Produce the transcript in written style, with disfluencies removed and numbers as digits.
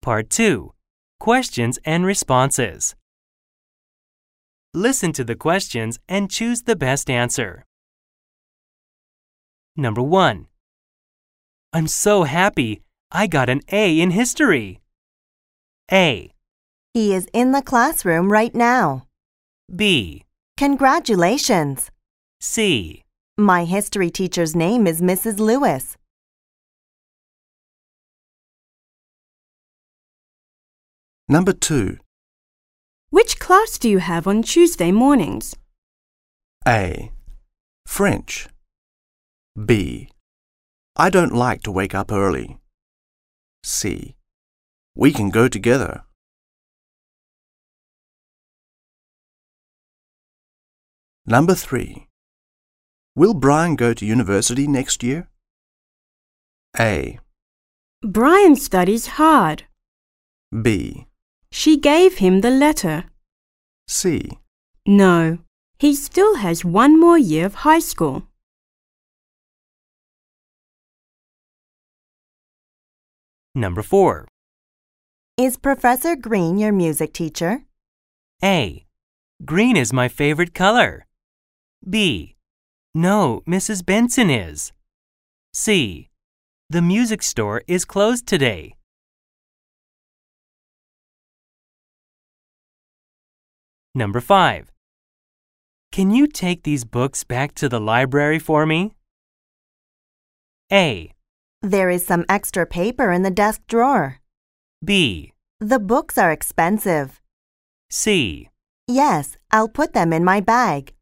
Part 2. Questions and responses. Listen to the questions and choose the best answer. Number 1. I'm so happy. I got an A in history. A. He is in the classroom right now. B. Congratulations. C. My history teacher's name is Mrs. Lewis. Number 2. Which class do you have on Tuesday mornings? A. French. B. I don't like to wake up early. C. We can go together. Number 3. Will Brian go to university next year? A. Brian studies hard. B. She gave him the letter. C. No, he still has one more year of high school. Number 4. Is Professor Green your music teacher? A. Green is my favorite color. B. No, Mrs. Benson is. C. The music store is closed today. Number 5. Can you take these books back to the library for me? A. There is some extra paper in the desk drawer. B. The books are expensive. C. Yes, I'll put them in my bag.